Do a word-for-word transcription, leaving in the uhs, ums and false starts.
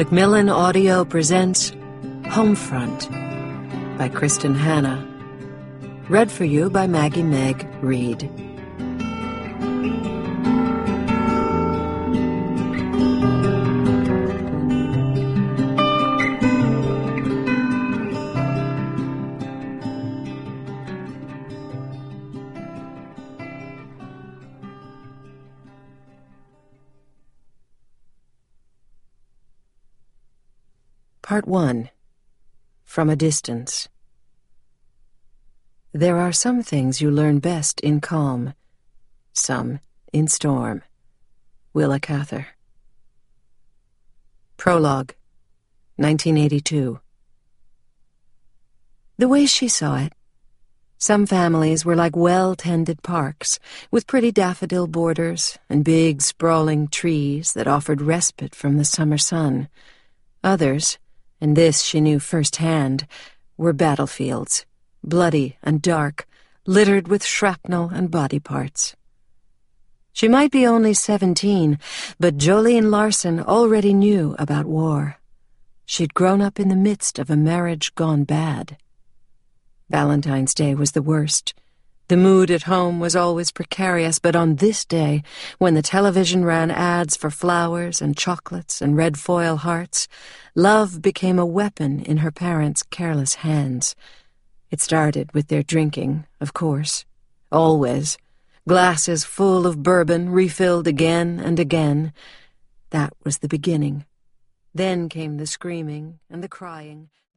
Macmillan Audio presents Homefront by Kristen Hanna. Read for you by Maggie Meg Reed. Part one. From a Distance. There are some things you learn best in calm, some in storm. Willa Cather. Prologue, nineteen eighty-two. The way she saw it, some families were like well-tended parks, with pretty daffodil borders and big, sprawling trees that offered respite from the summer sun. Others, and this she knew firsthand, were battlefields, bloody and dark, littered with shrapnel and body parts. She might be only seventeen, but Jolene Larson already knew about war. She'd grown up in the midst of a marriage gone bad. Valentine's Day was the worst. The mood at home was always precarious, but on this day, when the television ran ads for flowers and chocolates and red foil hearts, love became a weapon in her parents' careless hands. It started with their drinking, of course. Always. Glasses full of bourbon, refilled again and again. That was the beginning. Then came the screaming and the crying.